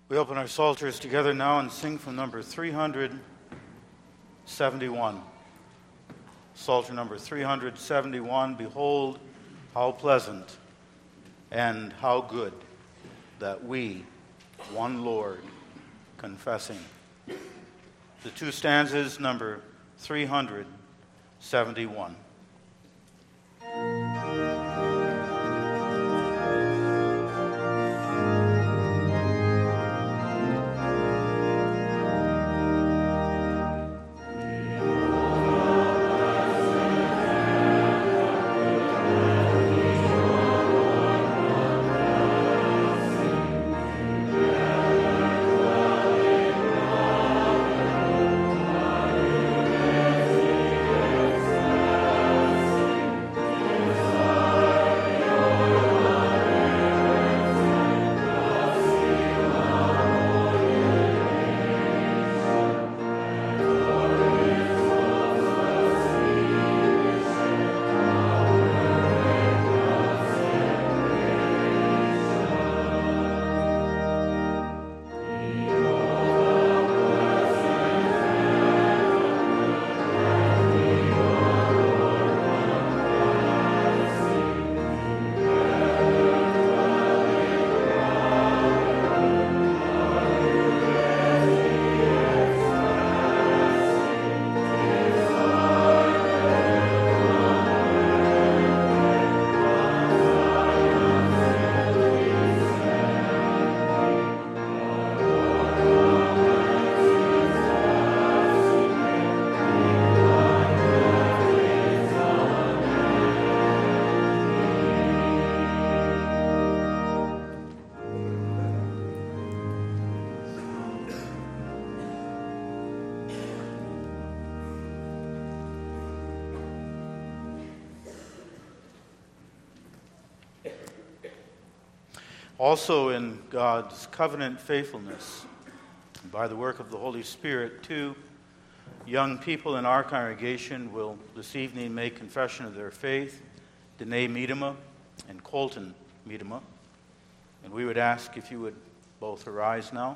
We open our psalters together now and sing from number 371. Psalter number 371, Behold, how pleasant and how good that we, one Lord, confessing. The two stanzas, number 371. Also in God's covenant faithfulness, by the work of the Holy Spirit, two young people in our congregation will this evening make confession of their faith, Danae Miedema and Colton Miedema. And we would ask if you would both arise now,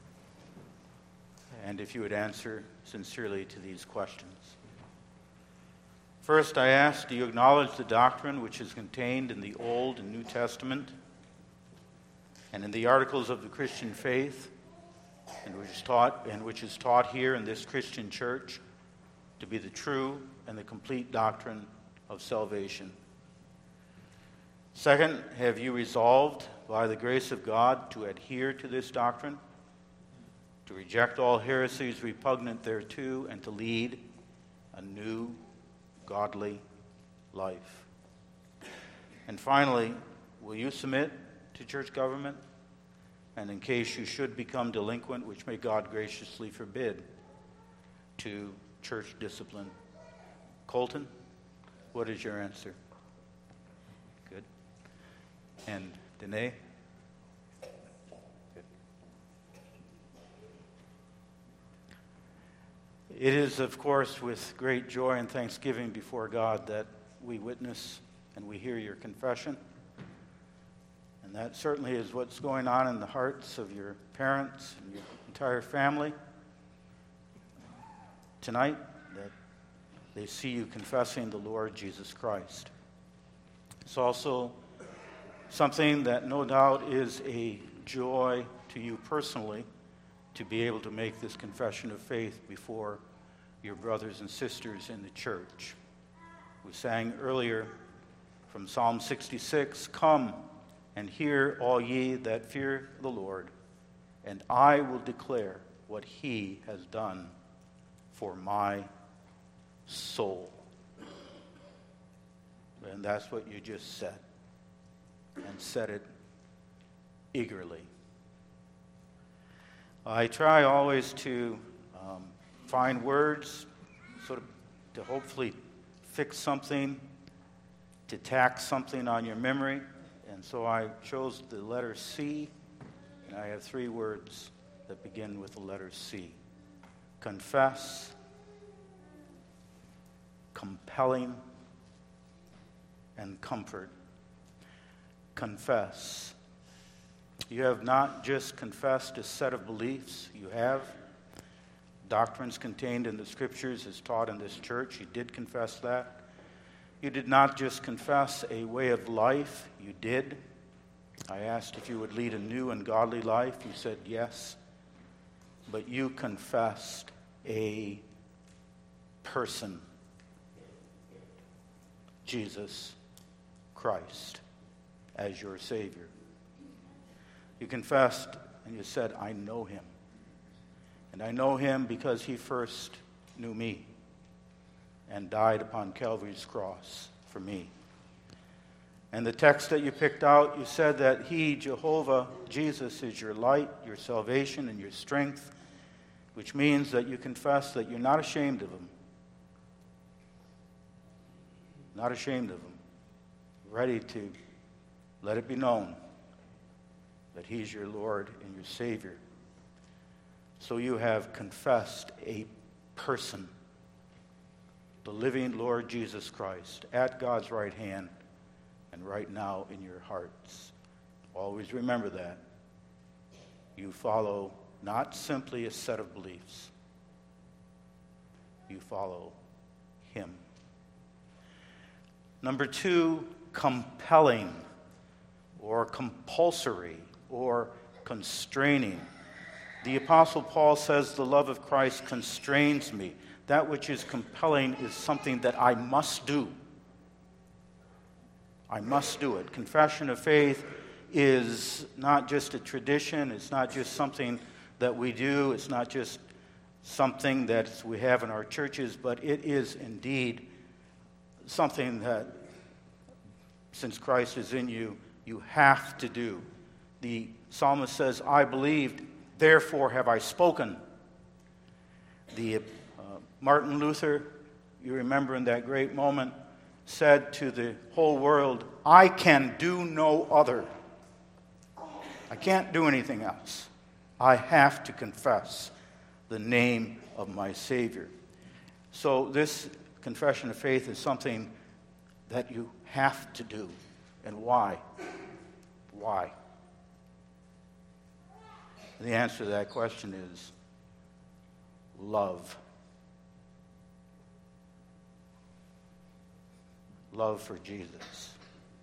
and if you would answer sincerely to these questions. First, I ask, do you acknowledge the doctrine which is contained in the Old and New Testament and in the articles of the Christian faith, and which is taught here in this Christian church to be the true and the complete doctrine of salvation? Second, have you resolved by the grace of God to adhere to this doctrine, to reject all heresies repugnant thereto, and to lead a new, godly life? And finally, will you submit to church government, and in case you should become delinquent, which may God graciously forbid, to church discipline? Colton, what is your answer? Good. And Danae? Good. It is, of course, with great joy and thanksgiving before God that we witness and we hear your confession. And that certainly is what's going on in the hearts of your parents and your entire family tonight, that they see you confessing the Lord Jesus Christ. It's also something that no doubt is a joy to you personally to be able to make this confession of faith before your brothers and sisters in the church. We sang earlier from Psalm 66, "Come and hear, all ye that fear the Lord, and I will declare what he has done for my soul." And that's what you just said, and said it eagerly. I try always to find words sort of to hopefully fix something, to tack something on your memory. And so I chose the letter C, and I have three words that begin with the letter C. Confess, compelling, and comfort. Confess. You have not just confessed a set of beliefs. You have doctrines contained in the Scriptures as taught in this church. You did confess that. You did not just confess a way of life. You did. I asked if you would lead a new and godly life. You said yes. But you confessed a person, Jesus Christ, as your Savior. You confessed and you said, I know him. And I know him because he first knew me and died upon Calvary's cross for me. And the text that you picked out, you said that he, Jehovah, Jesus, is your light, your salvation, and your strength, which means that you confess that you're not ashamed of him. Not ashamed of him. Ready to let it be known that he's your Lord and your Savior. So you have confessed a person, the living Lord Jesus Christ, at God's right hand and right now in your hearts. Always remember that. You follow not simply a set of beliefs. You follow him. Number 2, compelling or compulsory or constraining. The Apostle Paul says the love of Christ constrains me. That which is compelling is something that I must do. I must do it. Confession of faith is not just a tradition. It's not just something that we do. It's not just something that we have in our churches, but it is indeed something that, since Christ is in you, you have to do. The psalmist says, I believed, therefore have I spoken. Martin Luther, you remember in that great moment, said to the whole world, I can do no other. I can't do anything else. I have to confess the name of my Savior. So this confession of faith is something that you have to do. And why? Why? And the answer to that question is love. Love for Jesus.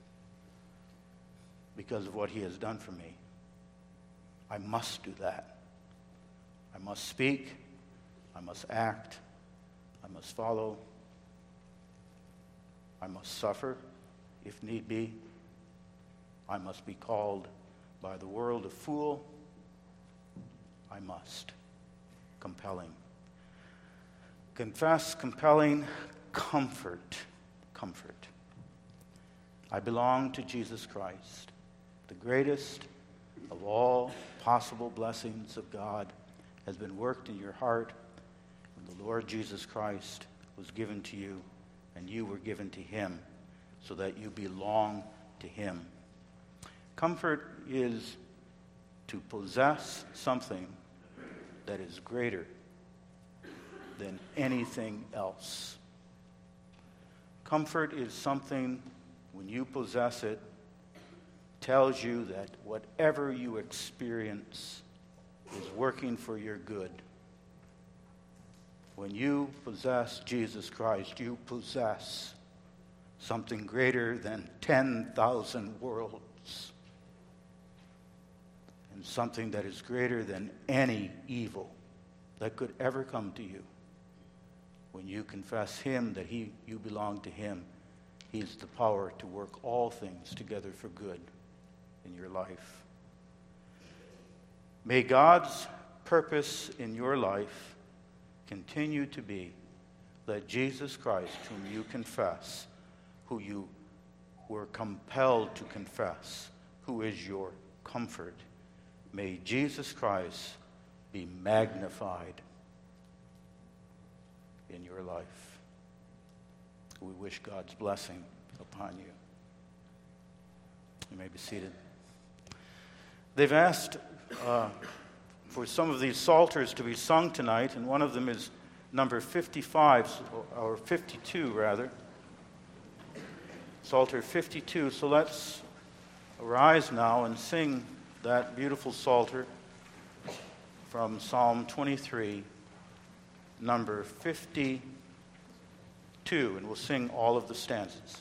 Because of what he has done for me. I must do that. I must speak. I must act. I must follow. I must suffer, if need be. I must be called by the world a fool. I must. Compelling. Confess, compelling, comfort. Comfort. I belong to Jesus Christ, the greatest of all possible blessings of God has been worked in your heart when the Lord Jesus Christ was given to you and you were given to him so that you belong to him. Comfort is to possess something that is greater than anything else. Comfort is something, when you possess it, tells you that whatever you experience is working for your good. When you possess Jesus Christ, you possess something greater than 10,000 worlds and something that is greater than any evil that could ever come to you. When you confess him, that you belong to him, he's the power to work all things together for good in your life. May God's purpose in your life continue to be that Jesus Christ, whom you confess, who you were compelled to confess, who is your comfort, may Jesus Christ be magnified in your life. We wish God's blessing upon you. You may be seated. They've asked for some of these psalters to be sung tonight, and one of them is number 55, or 52 rather. Psalter 52. So let's arise now and sing the that beautiful Psalter from Psalm 23, number 52, and we'll sing all of the stanzas.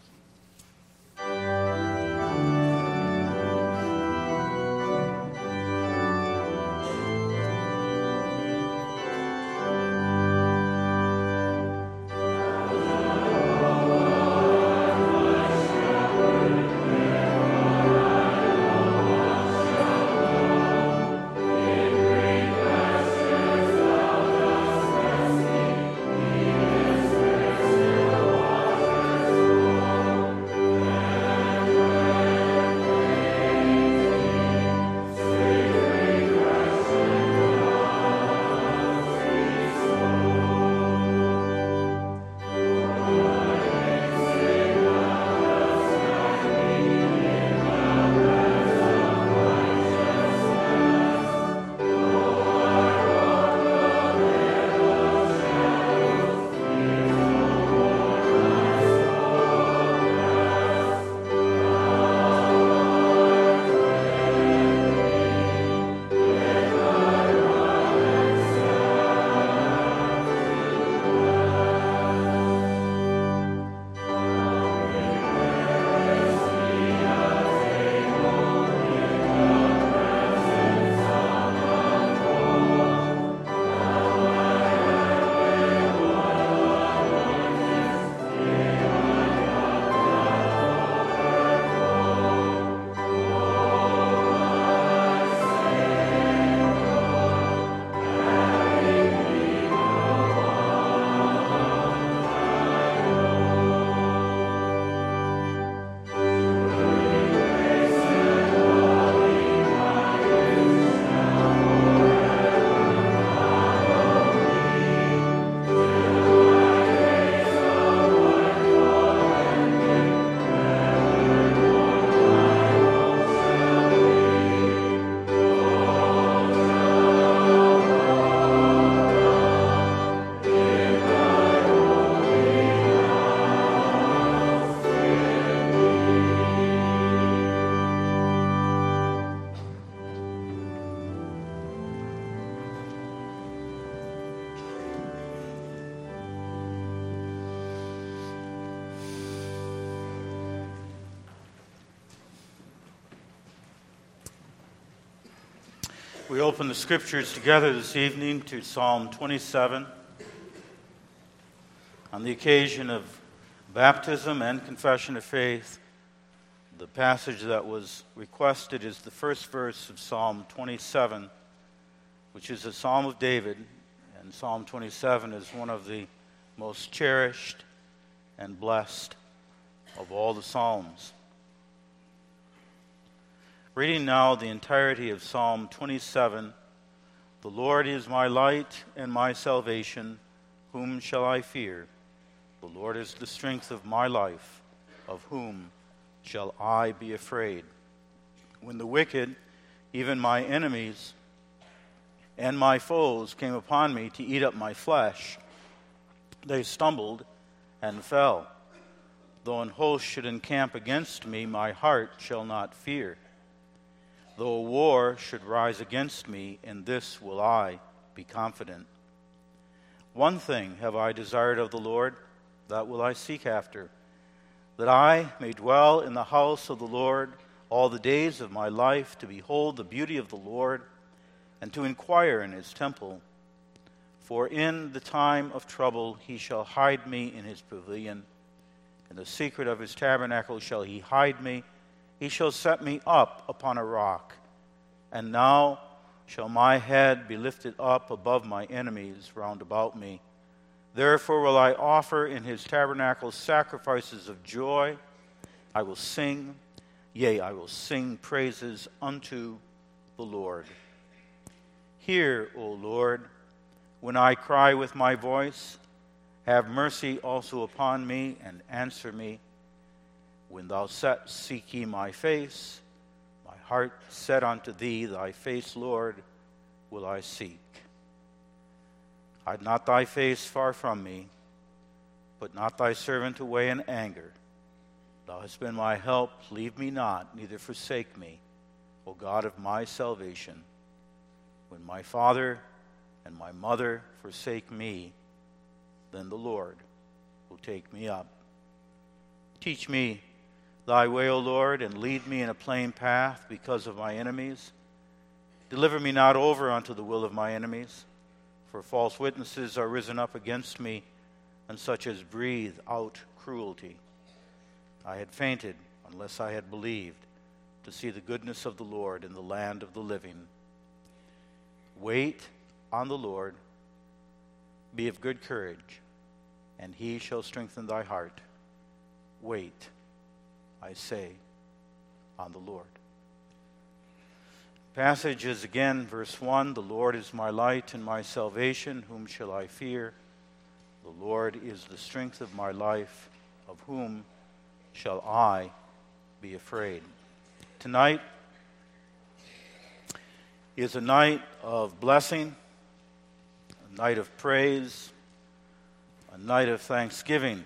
We open the scriptures together this evening to Psalm 27 on the occasion of baptism and confession of faith. The passage that was requested is the first verse of Psalm 27, which is a psalm of David, and Psalm 27 is one of the most cherished and blessed of all the psalms. Reading now the entirety of Psalm 27, "The Lord is my light and my salvation, whom shall I fear? The Lord is the strength of my life, of whom shall I be afraid? When the wicked, even my enemies and my foes, came upon me to eat up my flesh, they stumbled and fell. Though an host should encamp against me, my heart shall not fear. Though a war should rise against me, in this will I be confident. One thing have I desired of the Lord, that will I seek after, that I may dwell in the house of the Lord all the days of my life, to behold the beauty of the Lord, and to inquire in his temple. For in the time of trouble he shall hide me in his pavilion. In the secret of his tabernacle shall he hide me. He shall set me up upon a rock. And now shall my head be lifted up above my enemies round about me. Therefore will I offer in his tabernacle sacrifices of joy. I will sing, yea, I will sing praises unto the Lord. Hear, O Lord, when I cry with my voice. Have mercy also upon me, and answer me. When thou seek ye my face, my heart said unto thee, thy face, Lord, will I seek. Hide not thy face far from me. Put not thy servant away in anger. Thou hast been my help. Leave me not, neither forsake me. O God of my salvation. When my father and my mother forsake me, then the Lord will take me up. Teach me thy way, O Lord, and lead me in a plain path because of my enemies. Deliver me not over unto the will of my enemies, for false witnesses are risen up against me, and such as breathe out cruelty. I had fainted unless I had believed to see the goodness of the Lord in the land of the living. Wait on the Lord, be of good courage, and he shall strengthen thy heart. Wait, I say, on the Lord. Passage is again verse 1, the Lord is my light and my salvation, whom shall I fear? The Lord is the strength of my life, of whom shall I be afraid? Tonight is a night of blessing, a night of praise, a night of thanksgiving,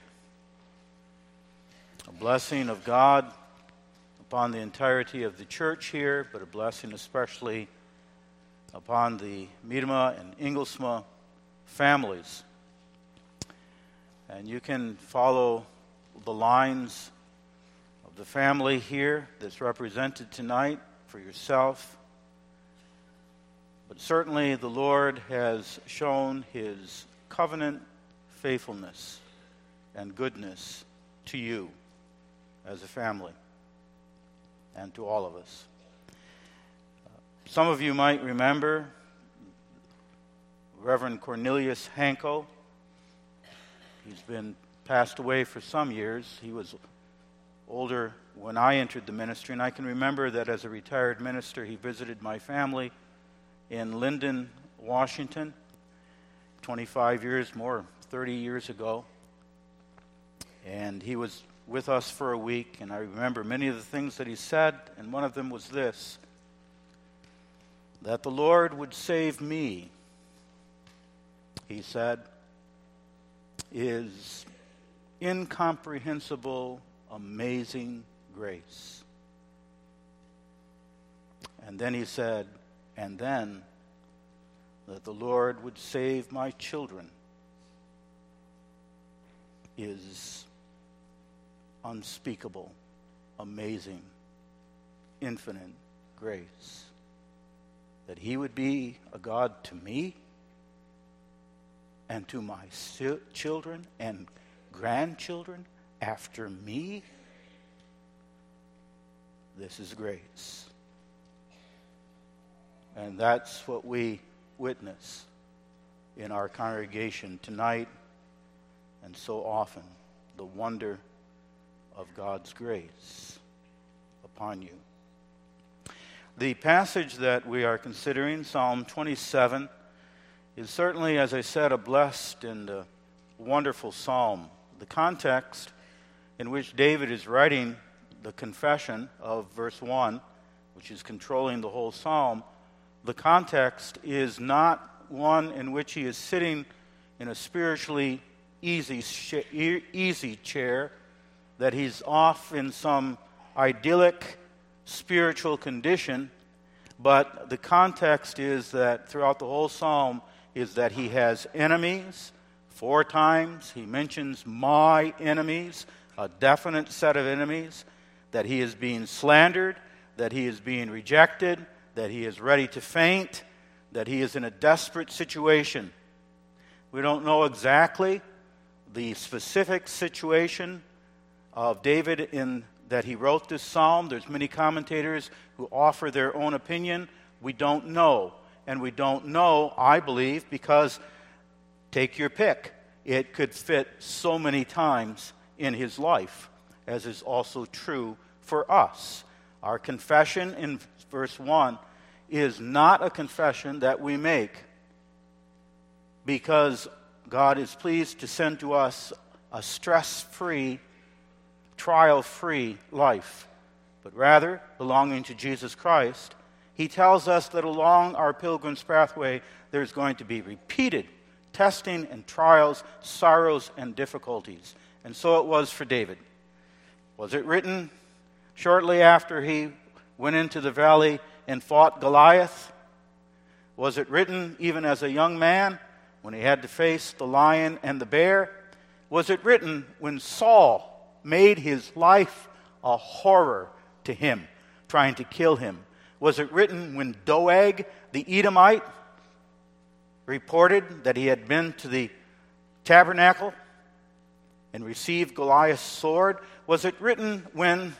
a blessing of God upon the entirety of the church here, but a blessing especially upon the Miedema and Ingelsma families. And you can follow the lines of the family here that's represented tonight for yourself. But certainly the Lord has shown his covenant faithfulness and goodness to you as a family and to all of us. Some of you might remember Reverend Cornelius Hanko. He's been passed away for some years. He was older when I entered the ministry, and I can remember that as a retired minister, he visited my family in Linden, Washington, 25 years, more 30 years ago. And he was with us for a week, and I remember many of the things that he said, and one of them was this, that the Lord would save me, he said, is incomprehensible, amazing grace. And then he said, and then that the Lord would save my children is unspeakable, amazing, infinite grace. That he would be a God to me and to my children and grandchildren after me. This is grace. And that's what we witness in our congregation tonight and so often, the wonder of God's grace upon you. The passage that we are considering, Psalm 27, is certainly, as I said, a blessed and a wonderful psalm. The context in which David is writing the confession of verse 1, which is controlling the whole psalm, the context is not one in which he is sitting in a spiritually easy chair, that he's off in some idyllic spiritual condition, but the context is that throughout the whole psalm is that he has enemies. 4 times he mentions my enemies, a definite set of enemies, that he is being slandered, that he is being rejected, that he is ready to faint, that he is in a desperate situation. We don't know exactly the specific situation of David in that he wrote this psalm. There's many commentators who offer their own opinion. We don't know. And we don't know, I believe, because take your pick. It could fit so many times in his life, as is also true for us. Our confession in verse 1 is not a confession that we make because God is pleased to send to us a stress-free, trial-free life, but rather, belonging to Jesus Christ, he tells us that along our pilgrim's pathway, there's going to be repeated testing and trials, sorrows and difficulties. And so it was for David. Was it written shortly after he went into the valley and fought Goliath? Was it written even as a young man when he had to face the lion and the bear? Was it written when Saul made his life a horror to him, trying to kill him? Was it written when Doeg the Edomite reported that he had been to the tabernacle and received Goliath's sword? Was it written when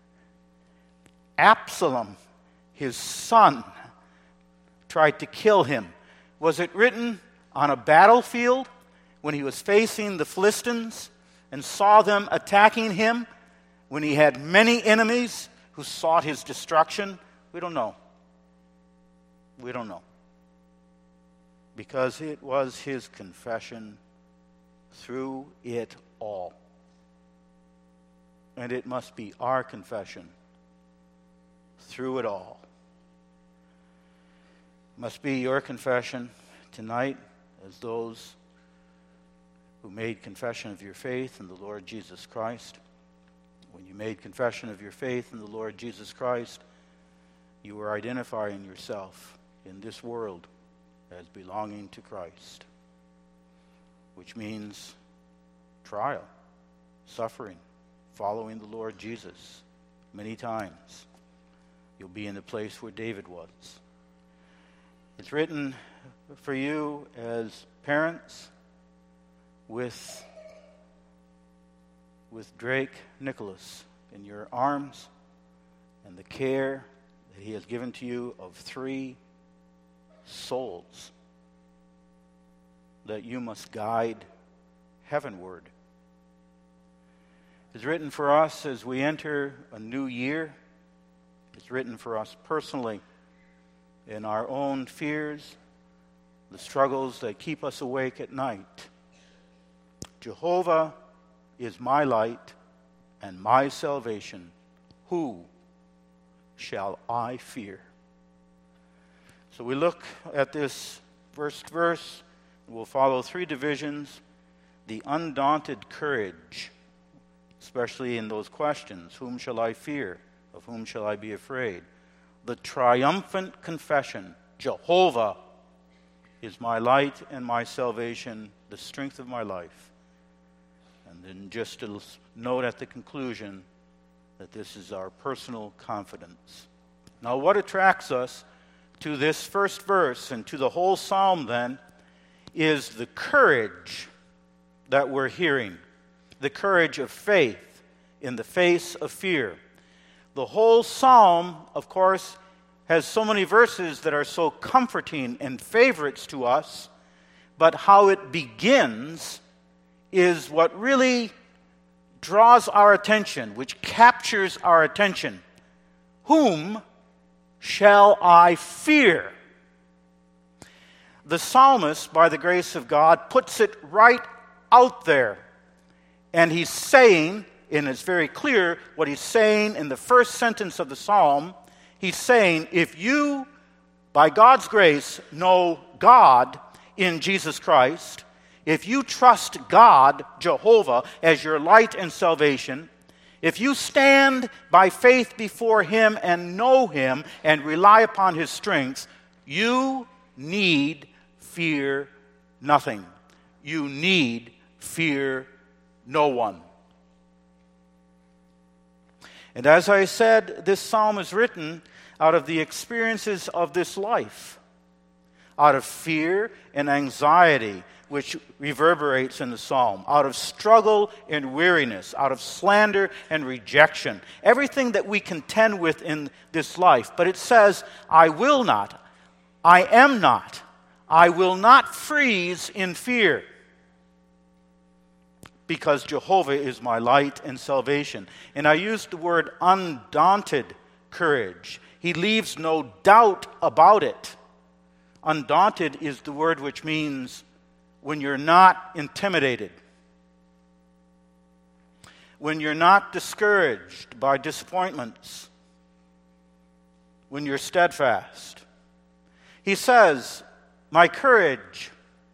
Absalom, his son, tried to kill him? Was it written on a battlefield when he was facing the Philistines and saw them attacking him, when he had many enemies who sought his destruction? We don't know. We don't know. Because it was his confession through it all. And it must be our confession through it all. It must be your confession tonight as those who made confession of your faith in the Lord Jesus Christ. When you made confession of your faith in the Lord Jesus Christ, you were identifying yourself in this world as belonging to Christ, which means trial, suffering, following the Lord Jesus many times. You'll be in the place where David was. It's written for you as parents with Drake Nicholas in your arms and the care that he has given to you of 3 souls that you must guide heavenward. It's written for us as we enter a new year. It's written for us personally in our own fears, the struggles that keep us awake at night. Jehovah is my light and my salvation. Who shall I fear? So we look at this first verse. We'll follow 3 divisions. The undaunted courage, especially in those questions. Whom shall I fear? Of whom shall I be afraid? The triumphant confession. Jehovah is my light and my salvation, the strength of my life. And then just a note at the conclusion that this is our personal confidence. Now, what attracts us to this first verse and to the whole psalm then is the courage that we're hearing, the courage of faith in the face of fear. The whole psalm, of course, has so many verses that are so comforting and favorites to us, but how it begins is what really draws our attention, which captures our attention. Whom shall I fear? The psalmist, by the grace of God, puts it right out there. And he's saying, and it's very clear what he's saying in the first sentence of the psalm. He's saying, if you, by God's grace, know God in Jesus Christ, if you trust God, Jehovah, as your light and salvation, if you stand by faith before Him and know Him and rely upon His strength, you need fear nothing. You need fear no one. And as I said, this psalm is written out of the experiences of this life, out of fear and anxiety, which reverberates in the psalm, out of struggle and weariness, out of slander and rejection, everything that we contend with in this life. But it says, I will not, I am not, I will not freeze in fear, because Jehovah is my light and salvation. And I used the word undaunted courage. He leaves no doubt about it. Undaunted is the word which means when you're not intimidated, when you're not discouraged by disappointments, when you're steadfast. He says, my courage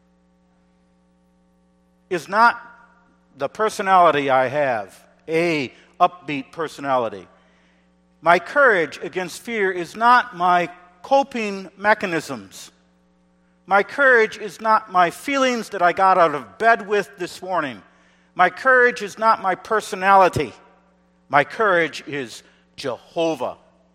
is not the personality I have, a upbeat personality. My courage against fear is not my coping mechanisms. My courage is not my feelings that I got out of bed with this morning. My courage is not my personality. My courage is Jehovah.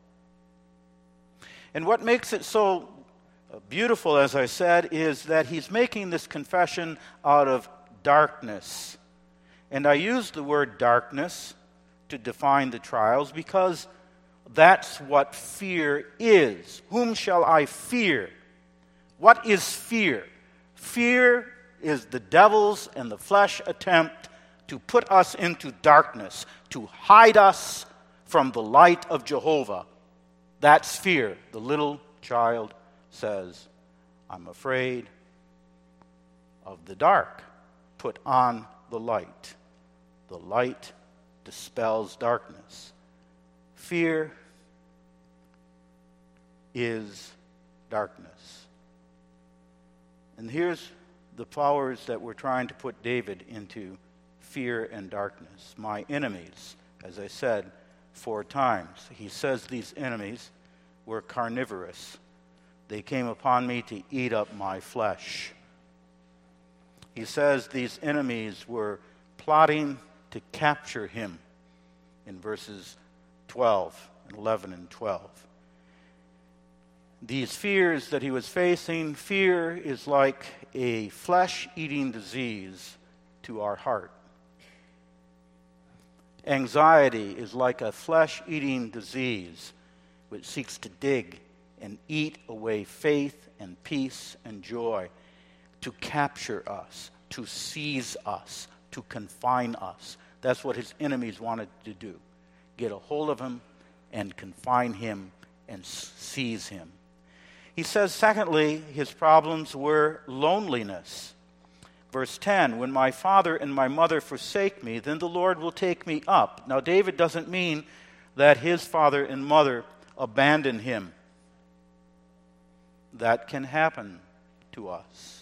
And what makes it so beautiful, as I said, is that he's making this confession out of darkness. And I use the word darkness to define the trials because that's what fear is. Whom shall I fear? What is fear? Fear is the devil's and the flesh attempt to put us into darkness, to hide us from the light of Jehovah. That's fear. The little child says, I'm afraid of the dark. Put on the light. The light dispels darkness. Fear is darkness. And here's the powers that we're trying to put David into fear and darkness. My enemies, as I said 4 times. He says these enemies were carnivorous. They came upon me to eat up my flesh. He says these enemies were plotting to capture him in verses 12 and 11 and 12. These fears that he was facing, fear is like a flesh-eating disease to our heart. Anxiety is like a flesh-eating disease which seeks to dig and eat away faith and peace and joy, to capture us, to seize us, to confine us. That's what his enemies wanted to do. Get a hold of him and confine him and seize him. He says, secondly, his problems were loneliness. Verse 10, when my father and my mother forsake me, then the Lord will take me up. Now, David doesn't mean that his father and mother abandon him. That can happen to us.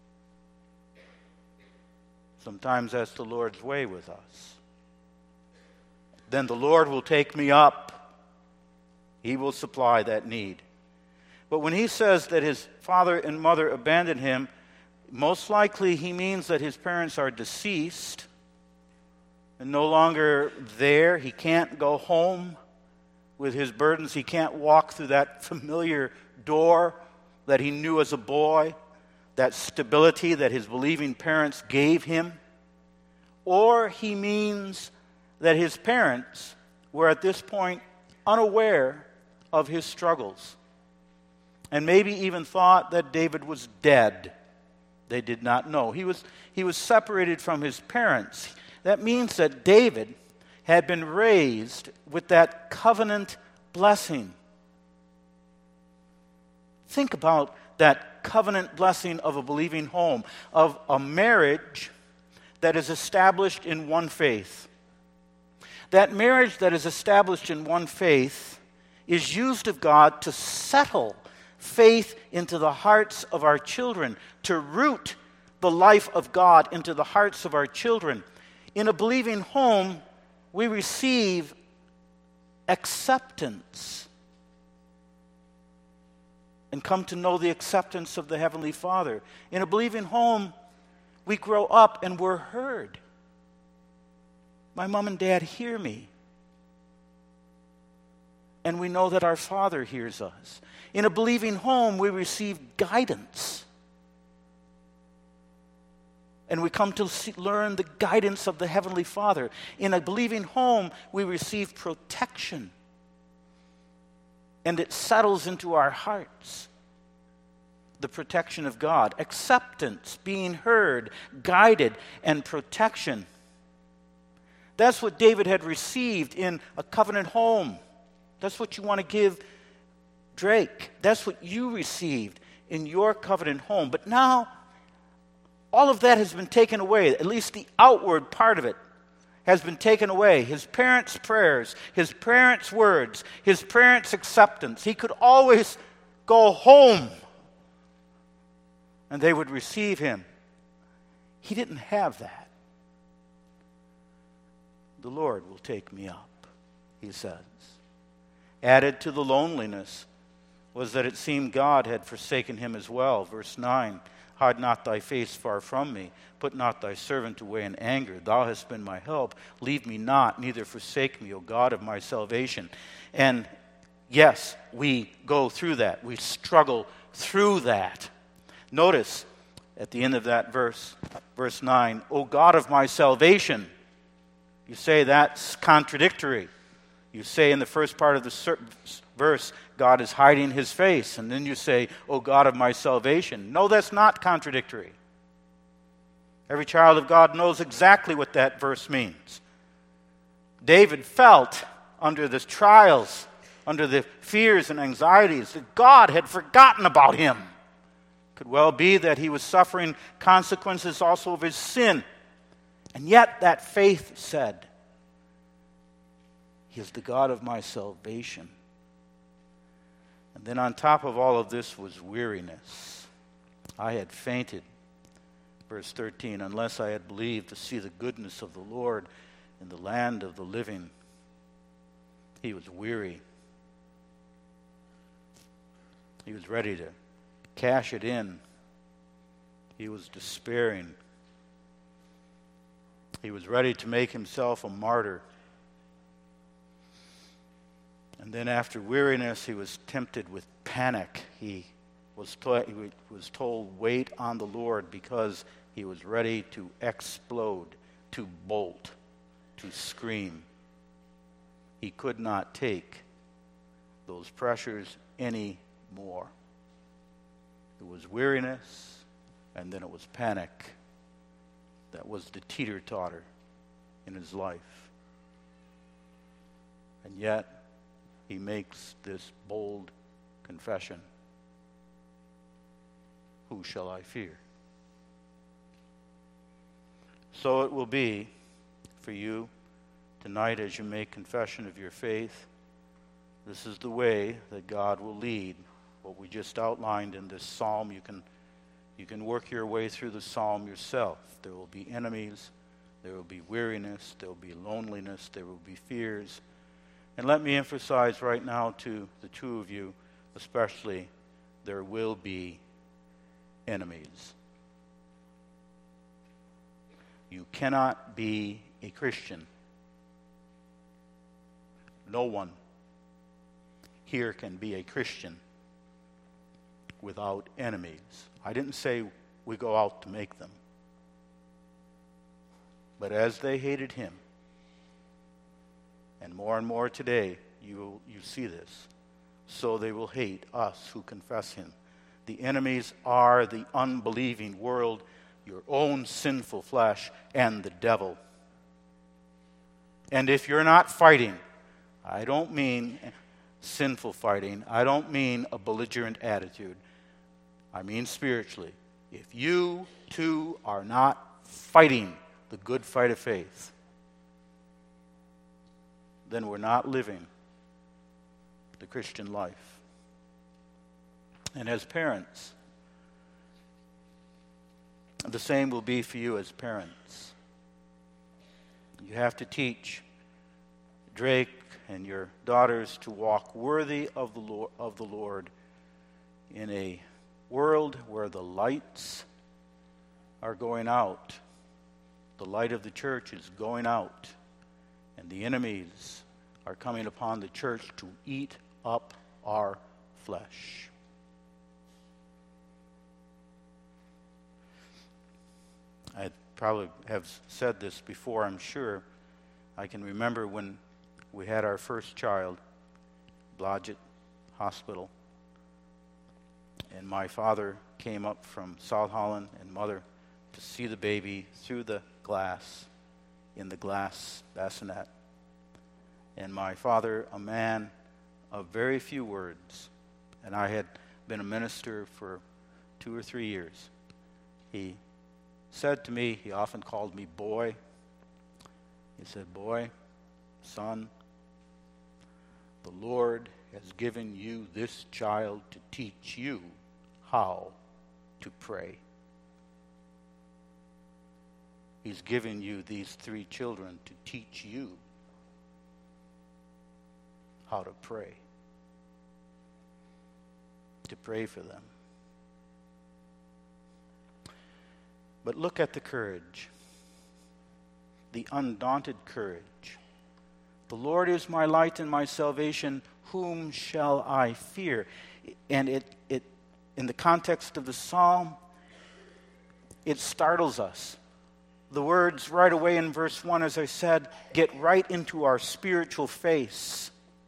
Sometimes that's the Lord's way with us. Then the Lord will take me up. He will supply that need. But when he says that his father and mother abandoned him, most likely he means that his parents are deceased and no longer there. He can't go home with his burdens. He can't walk through that familiar door that he knew as a boy, that stability that his believing parents gave him. Or he means that his parents were at this point unaware of his struggles and maybe even thought that David was dead. They did not know. He was separated from his parents. That means that David had been raised with that covenant blessing. Think about that covenant blessing of a believing home, of a marriage that is established in one faith. That marriage that is established in one faith is used of God to settle faith into the hearts of our children, to root the life of God into the hearts of our children. In a believing home, we receive acceptance and come to know the acceptance of the Heavenly Father. In a believing home, we grow up and we're heard. My mom and dad hear me. And we know that our Father hears us. In a believing home, we receive guidance. And we come to learn the guidance of the Heavenly Father. In a believing home, we receive protection. And it settles into our hearts. The protection of God. Acceptance, being heard, guided, and protection. That's what David had received in a covenant home. That's what you want to give Drake. That's what you received in your covenant home. But now, all of that has been taken away. At least the outward part of it has been taken away. His parents' prayers, his parents' words, his parents' acceptance. He could always go home and they would receive him. He didn't have that. The Lord will take me up, he says. Added to the loneliness was that it seemed God had forsaken him as well. Verse 9, hide not thy face far from me. Put not thy servant away in anger. Thou hast been my help. Leave me not, neither forsake me, O God of my salvation. And yes, we go through that. We struggle through that. Notice at the end of that verse 9, O God of my salvation. You say that's contradictory. You say in the first part of the verse, God is hiding his face. And then you say, O God of my salvation. No, that's not contradictory. Every child of God knows exactly what that verse means. David felt under the trials, under the fears and anxieties, that God had forgotten about him. Could well be that he was suffering consequences also of his sin. And yet that faith said, he is the God of my salvation. And then on top of all of this was weariness. I had fainted, verse 13, unless I had believed to see the goodness of the Lord in the land of the living. He was weary. He was ready to cash it in. He was despairing. He was ready to make himself a martyr. And then after weariness, he was tempted with panic. He was told, wait on the Lord, because he was ready to explode, to bolt, to scream. He could not take those pressures anymore. It was weariness, and then it was panic. That was the teeter-totter in his life. And yet, he makes this bold confession. Who shall I fear? So it will be for you tonight as you make confession of your faith. This is the way that God will lead. What we just outlined in this psalm, you can work your way through the psalm yourself. There will be enemies, there will be weariness, there will be loneliness, there will be fears. And let me emphasize right now to the two of you, especially, there will be enemies. You cannot be a Christian. No one here can be a Christian without enemies. I didn't say we go out to make them. But as they hated him, and more today, you see this, so they will hate us who confess him. The enemies are the unbelieving world, your own sinful flesh, and the devil. And if you're not fighting, I don't mean sinful fighting, I don't mean a belligerent attitude, I mean spiritually. If you too are not fighting the good fight of faith, then we're not living the Christian life. And as parents, the same will be for you as parents. You have to teach Drake and your daughters to walk worthy of the Lord in a world where the lights are going out. The light of the church is going out, and the enemies are coming upon the church to eat up our flesh. I probably have said this before, I'm sure. I can remember when we had our first child, Blodgett Hospital, and my father came up from South Holland and mother to see the baby through the glass, in the glass bassinet. And my father, a man of very few words, and I had been a minister for 2 or 3 years, he said to me, he often called me boy. He said, boy, son, the Lord has given you this child to teach you how to pray. He's given you these 3 children to teach you how to pray. to pray for them. But look at the courage, the undaunted courage. The Lord is my light and my salvation. Whom shall I fear? And it in the context of the psalm, it startles us. The words right away in verse 1, as I said, get right into our spiritual face.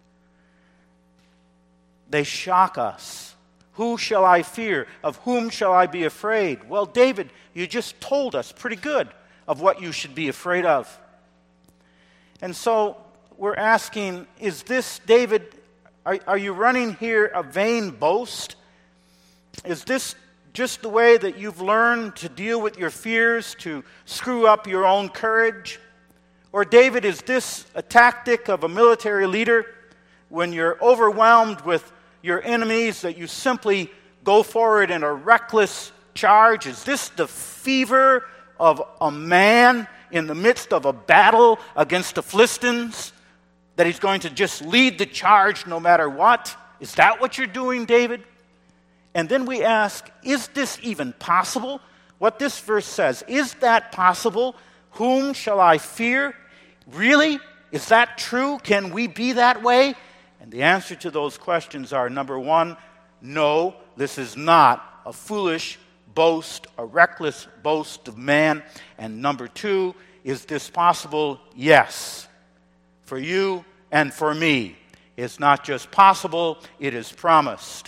They shock us. Who shall I fear? Of whom shall I be afraid? Well, David, you just told us pretty good of what you should be afraid of. And so we're asking, is this, David, are you running here a vain boast? Is this just the way that you've learned to deal with your fears, to screw up your own courage? Or, David, is this a tactic of a military leader when you're overwhelmed with your enemies that you simply go forward in a reckless charge? Is this the fever of a man in the midst of a battle against the Philistines, that he's going to just lead the charge no matter what? Is that what you're doing, David? And then we ask, is this even possible? What this verse says, is that possible? Whom shall I fear? Really? Is that true? Can we be that way? And the answer to those questions are, number one, no, this is not a foolish boast, a reckless boast of man. And number two, is this possible? Yes. For you and for me. It's not just possible, it is promised.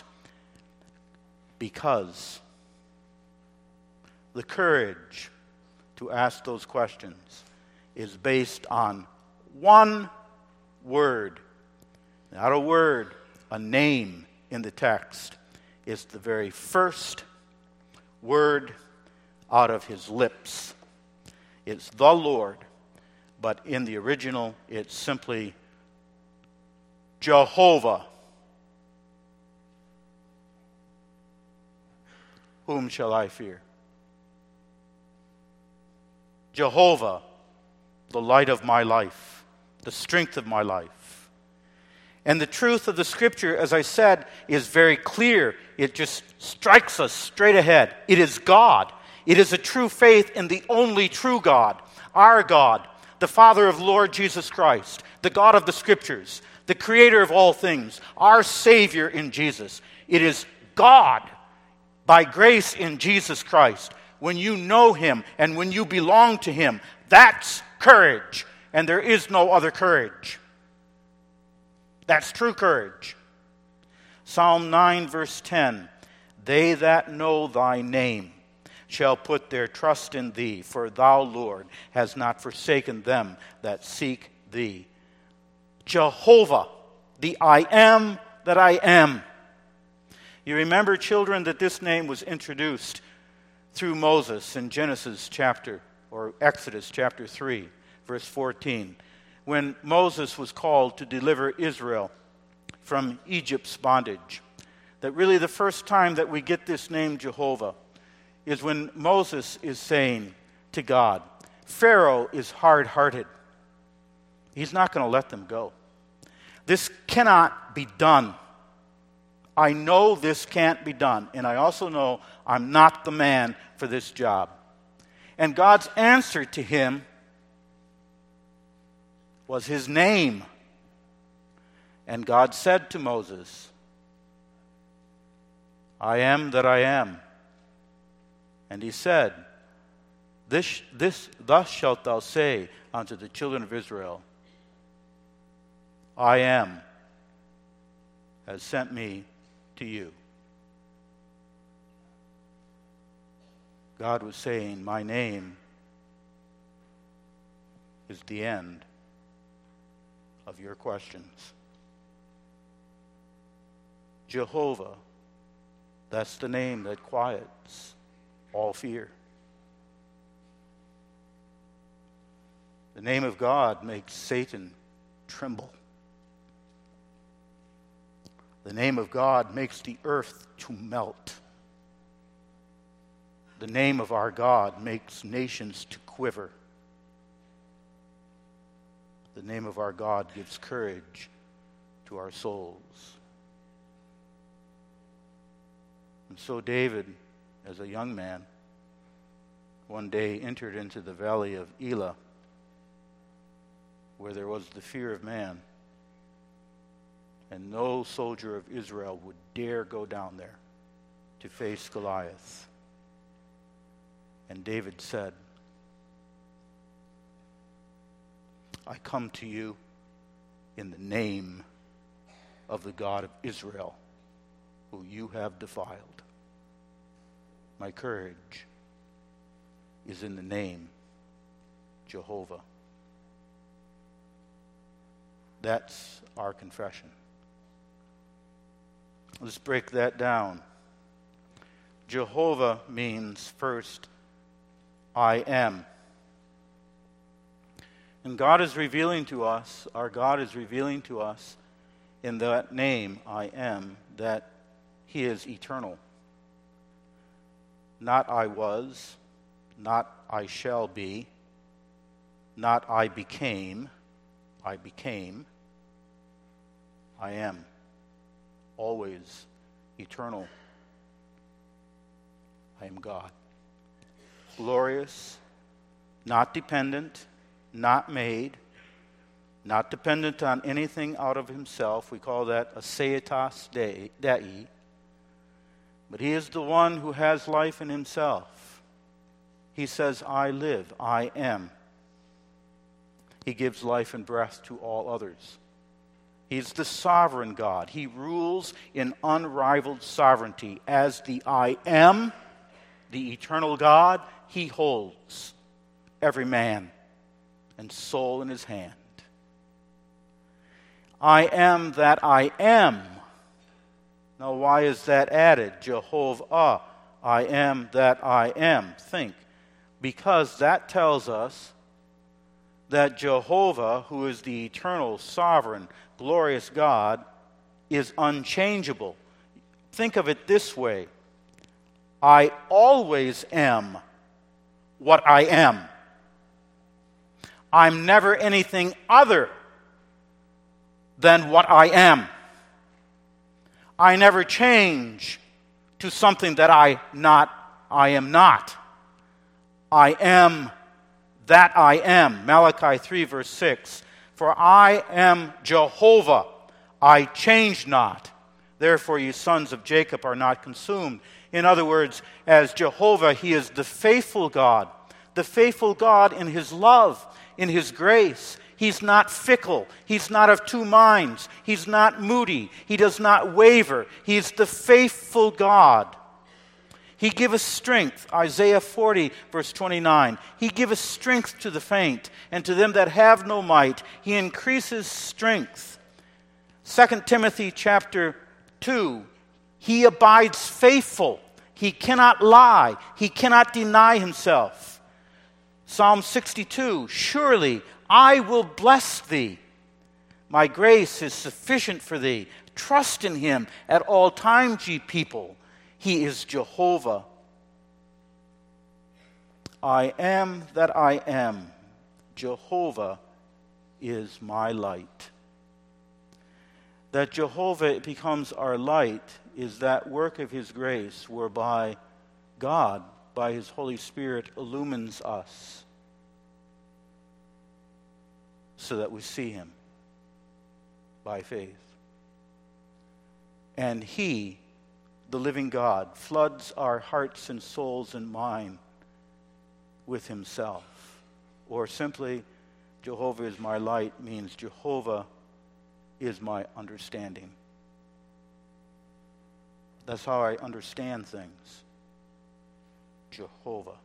Because the courage to ask those questions is based on one word. Not a word, a name in the text. It's the very first word out of his lips. It's the Lord, but in the original, it's simply Jehovah. Whom shall I fear? Jehovah, the light of my life, the strength of my life. And the truth of the Scripture, as I said, is very clear. It just strikes us straight ahead. It is God. It is a true faith in the only true God, our God, the Father of Lord Jesus Christ, the God of the Scriptures, the Creator of all things, our Savior in Jesus. It is God, by grace in Jesus Christ. When you know Him and when you belong to Him, that's courage, and there is no other courage. That's true courage. Psalm 9, verse 10, they that know thy name shall put their trust in thee, for thou, Lord, hast not forsaken them that seek thee. Jehovah, the I am that I am. You remember, children, that this name was introduced through Moses in Exodus chapter 3, verse 14, when Moses was called to deliver Israel from Egypt's bondage. That really the first time that we get this name Jehovah is when Moses is saying to God, Pharaoh is hard-hearted. He's not going to let them go. This cannot be done. I know this can't be done, and I also know I'm not the man for this job. And God's answer to him was his name. And God said to Moses, I am that I am. And he said, thus shalt thou say unto the children of Israel, I am has sent me to you. God was saying, my name is the end of your questions. Jehovah, that's the name that quiets all fear. The name of God makes Satan tremble. The name of God makes the earth to melt. The name of our God makes nations to quiver. The name of our God gives courage to our souls. So David, as a young man, one day entered into the valley of Elah, where there was the fear of man, and no soldier of Israel would dare go down there to face Goliath. And David said, I come to you in the name of the God of Israel, who you have defiled. My courage is in the name Jehovah. That's our confession. Let's break that down. Jehovah means first, I am. And God is revealing to us, our God is revealing to us in that name, I am, that He is eternal. Not I was, not I shall be, not I became, I am. Always eternal. I am God. Glorious, not dependent, not made, not dependent on anything out of himself. We call that asetas dei. But he is the one who has life in himself. He says, I live, I am. He gives life and breath to all others. He's the sovereign God. He rules in unrivaled sovereignty. As the I am, the eternal God, he holds every man and soul in his hand. I am that I am. Now, why is that added? Jehovah, I am that I am. Think. Because that tells us that Jehovah, who is the eternal, sovereign, glorious God, is unchangeable. Think of it this way. I always am what I am. I'm never anything other than what I am. I never change to something that I am not. I am that I am. Malachi 3 verse 6. For I am Jehovah, I change not. Therefore you sons of Jacob are not consumed. In other words, as Jehovah, he is the faithful God in his love, in his grace. He's not fickle. He's not of two minds. He's not moody. He does not waver. He's the faithful God. He giveth strength. Isaiah 40, verse 29. He giveth strength to the faint, and to them that have no might, he increases strength. 2 Timothy chapter 2. He abides faithful. He cannot lie. He cannot deny himself. Psalm 62. Surely I will bless thee. My grace is sufficient for thee. Trust in him at all times, ye people. He is Jehovah. I am that I am. Jehovah is my light. That Jehovah becomes our light is that work of his grace whereby God, by his Holy Spirit, illumines us so that we see him by faith. And he, the living God, floods our hearts and souls and mind with himself. Or simply, Jehovah is my light means Jehovah is my understanding. That's how I understand things. Jehovah.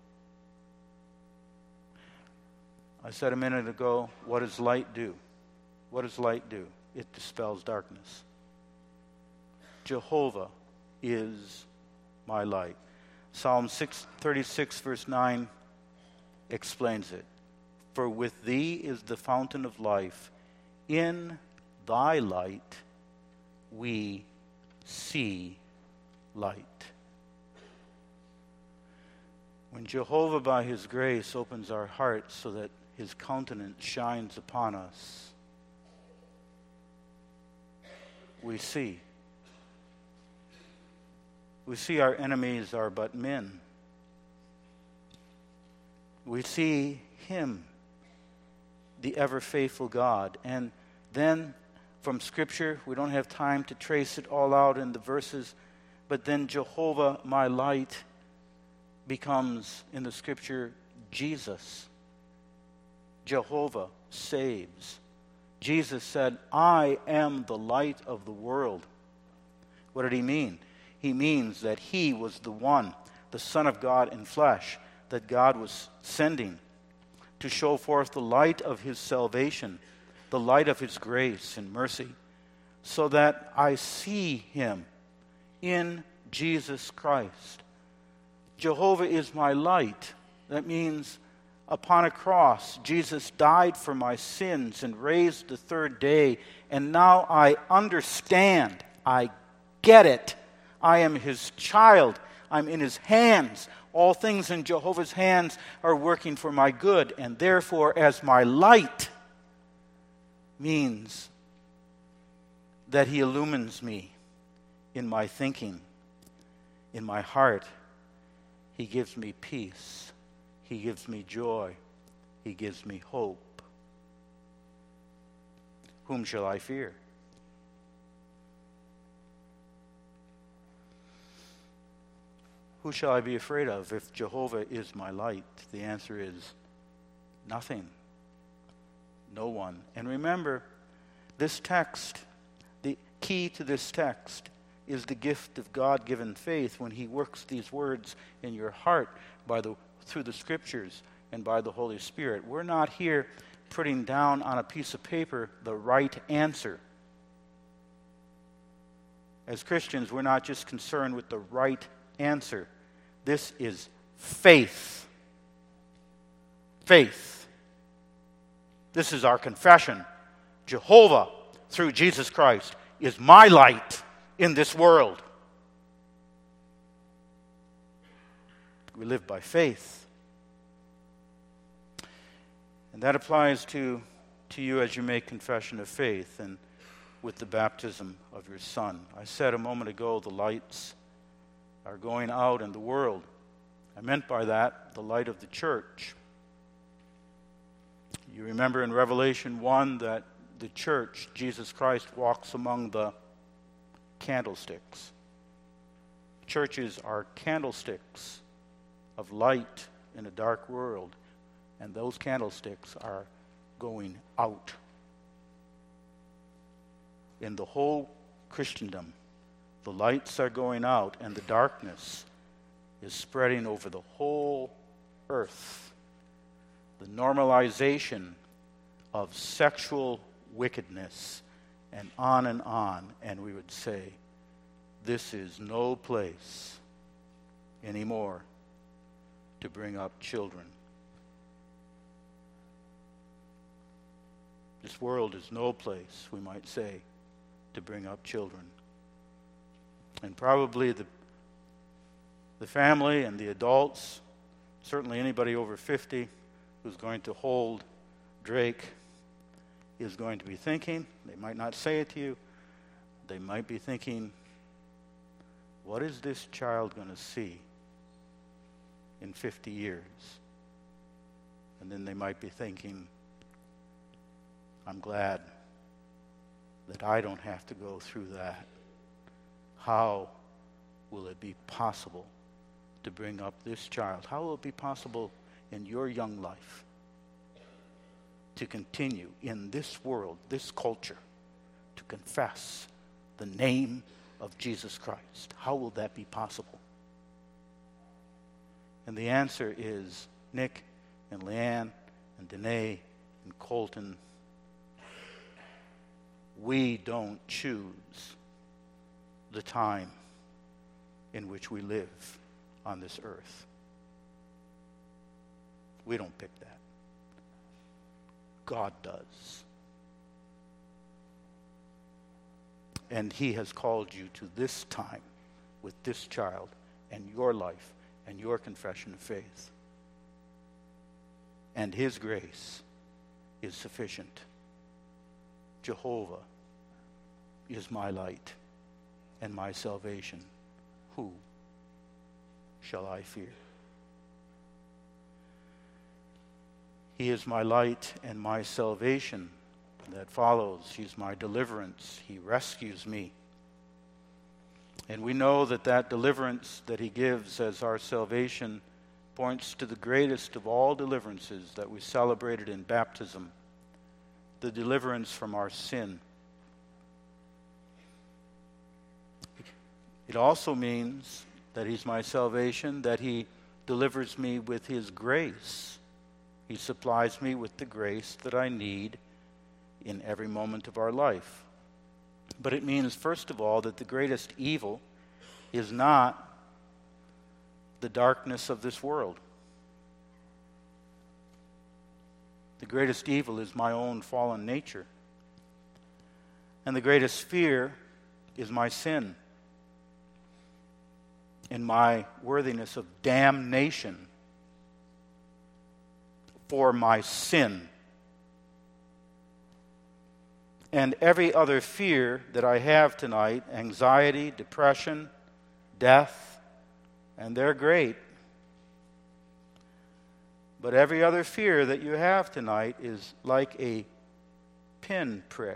I said a minute ago, what does light do? What does light do? It dispels darkness. Jehovah is my light. Psalm 36 verse 9 explains it. For with thee is the fountain of life. In thy light we see light. When Jehovah by his grace opens our hearts so that his countenance shines upon us, we see. We see our enemies are but men. We see him, the ever-faithful God. And then from Scripture, we don't have time to trace it all out in the verses, but then Jehovah, my light, becomes, in the Scripture, Jesus. Jehovah saves. Jesus said, I am the light of the world. What did he mean? He means that he was the one, the Son of God in flesh, that God was sending to show forth the light of his salvation, the light of his grace and mercy, so that I see him in Jesus Christ. Jehovah is my light. That means upon a cross, Jesus died for my sins and raised the third day, and now I understand. I get it. I am his child. I'm in his hands. All things in Jehovah's hands are working for my good, and therefore, as my light means that he illumines me in my thinking, in my heart. He gives me peace. He gives me joy. He gives me hope. Whom shall I fear? Who shall I be afraid of if Jehovah is my light? The answer is nothing. No one. And remember, this text, the key to this text is the gift of God-given faith when he works these words in your heart through the Scriptures and by the Holy Spirit. We're not here putting down on a piece of paper the right answer. As Christians, we're not just concerned with the right answer. This is faith. Faith. This is our confession. Jehovah, through Jesus Christ, is my light in this world. We live by faith. And that applies to you as you make confession of faith and with the baptism of your son. I said a moment ago the lights are going out in the world. I meant by that the light of the church. You remember in Revelation 1 that the church, Jesus Christ, walks among the candlesticks. Churches are candlesticks of light in a dark world, and those candlesticks are going out. In the whole Christendom, the lights are going out, and the darkness is spreading over the whole earth. The normalization of sexual wickedness, and on, and we would say, this is no place anymore to bring up children. This world is no place, we might say, to bring up children. And probably the family and the adults, certainly anybody over 50 who's going to hold Drake, is going to be thinking, they might not say it to you, they might be thinking, what is this child going to see in 50 years? And then they might be thinking, I'm glad that I don't have to go through that. How will it be possible to bring up this child? How will it be possible in your young life to continue in this world, this culture, to confess the name of Jesus Christ? How will that be possible? And the answer is Nick and Leanne and Danae and Colton. We don't choose the time in which we live on this earth. We don't pick that. God does. And he has called you to this time with this child and your life and your confession of faith. And his grace is sufficient. Jehovah is my light and my salvation. Who shall I fear? He is my light and my salvation. That follows. He's my deliverance. He rescues me. And we know that that deliverance that he gives as our salvation points to the greatest of all deliverances that we celebrated in baptism, the deliverance from our sin. It also means that he's my salvation, that he delivers me with his grace. He supplies me with the grace that I need in every moment of our life. But it means, first of all, that the greatest evil is not the darkness of this world. The greatest evil is my own fallen nature. And the greatest fear is my sin and my worthiness of damnation for my sin. And every other fear that I have tonight, anxiety, depression, death, and they're great. But every other fear that you have tonight is like a pin prick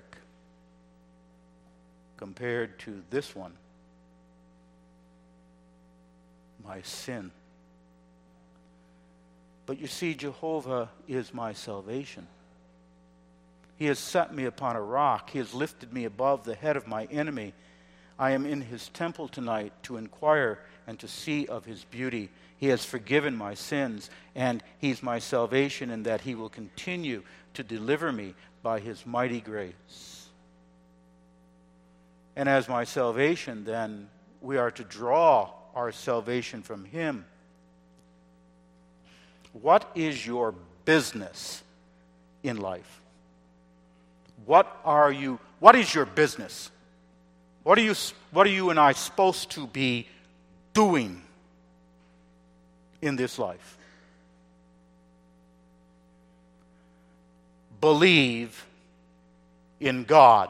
compared to this one, my sin. But you see, Jehovah is my salvation. He has set me upon a rock. He has lifted me above the head of my enemy. I am in his temple tonight to inquire and to see of his beauty. He has forgiven my sins, and he's my salvation, in that he will continue to deliver me by his mighty grace. And as my salvation, then, we are to draw our salvation from him. What is your business in life? What is your business? What are you and I supposed to be doing in this life? Believe in God.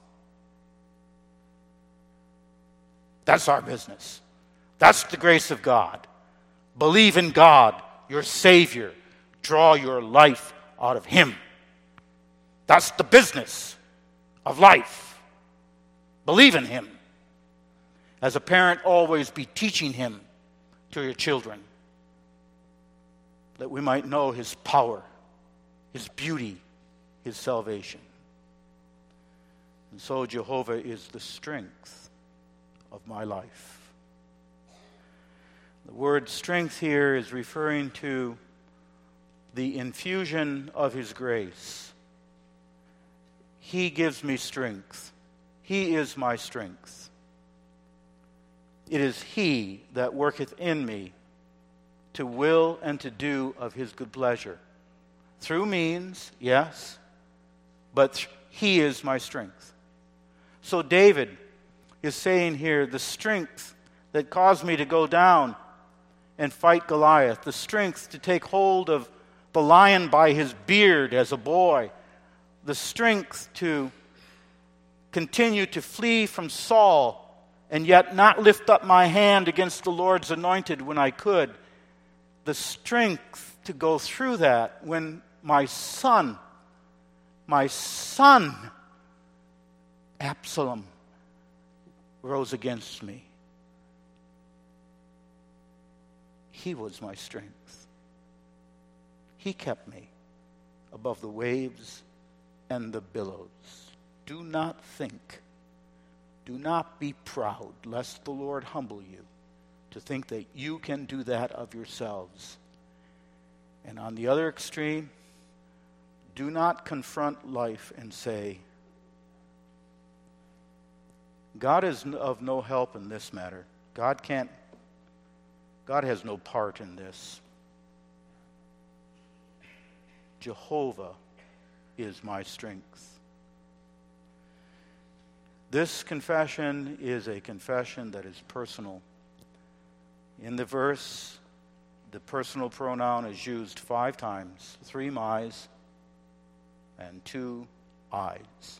That's our business. That's the grace of God. Believe in God, your Savior. Draw your life out of him. That's the business of life. Believe in him. As a parent, always be teaching him to your children, that we might know his power, his beauty, his salvation. And so Jehovah is the strength of my life. The word strength here is referring to the infusion of his grace. He gives me strength. He is my strength. It is he that worketh in me to will and to do of his good pleasure. Through means, yes, but he is my strength. So David is saying here, the strength that caused me to go down and fight Goliath, the strength to take hold of the lion by his beard as a boy, the strength to continue to flee from Saul and yet not lift up my hand against the Lord's anointed when I could, the strength to go through that when my son, Absalom, rose against me. He was my strength. He kept me above the waves and the billows. Do not think, do not be proud, lest the Lord humble you, to think that you can do that of yourselves. And on the other extreme, do not confront life and say, God is of no help in this matter. God has no part in this. Jehovah is my strength. This confession is a confession that is personal. In the verse, the personal pronoun is used 5 times, 3 my's and 2 I's.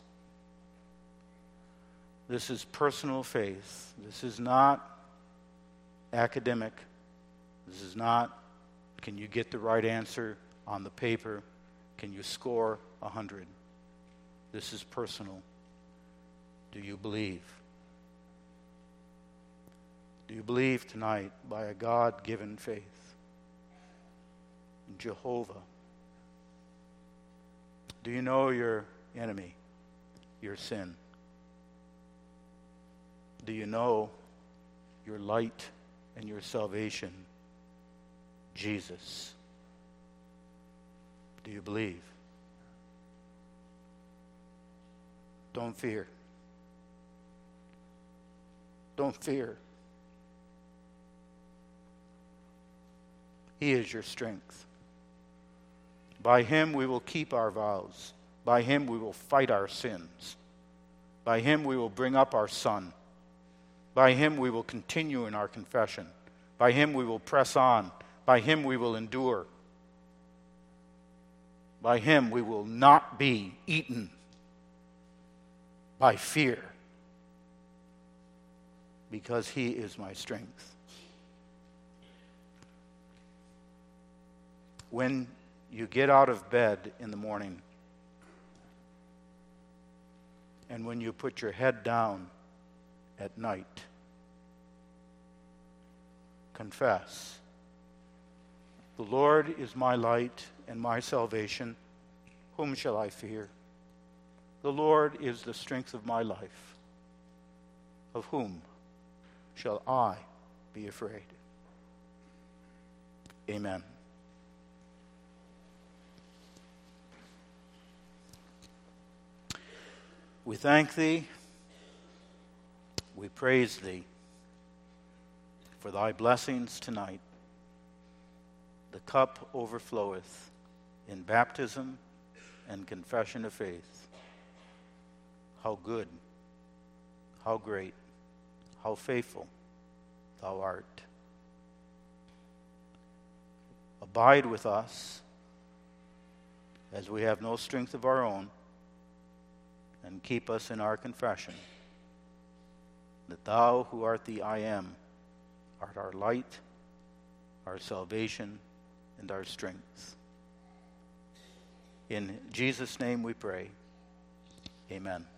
This is personal faith. This is not academic This is not, can you get the right answer on the paper? Can you score 100? This is personal. Do you believe? Do you believe tonight by a God-given faith in Jehovah? Do you know your enemy, your sin? Do you know your light and your salvation, Jesus? Do you believe? Don't fear. Don't fear. He is your strength. By him we will keep our vows. By him we will fight our sins. By him we will bring up our son. By him we will continue in our confession. By him we will press on. By him we will endure. By him we will not be eaten by fear, because he is my strength. When you get out of bed in the morning, and when you put your head down at night, confess, the Lord is my light and my salvation. Whom shall I fear? The Lord is the strength of my life. Of whom shall I be afraid? Amen. We thank thee, we praise thee for thy blessings tonight. The cup overfloweth in baptism and confession of faith. How good, how great, how faithful thou art. Abide with us as we have no strength of our own, and keep us in our confession that thou who art the I Am art our light, our salvation, and our strength. In Jesus' name we pray. Amen.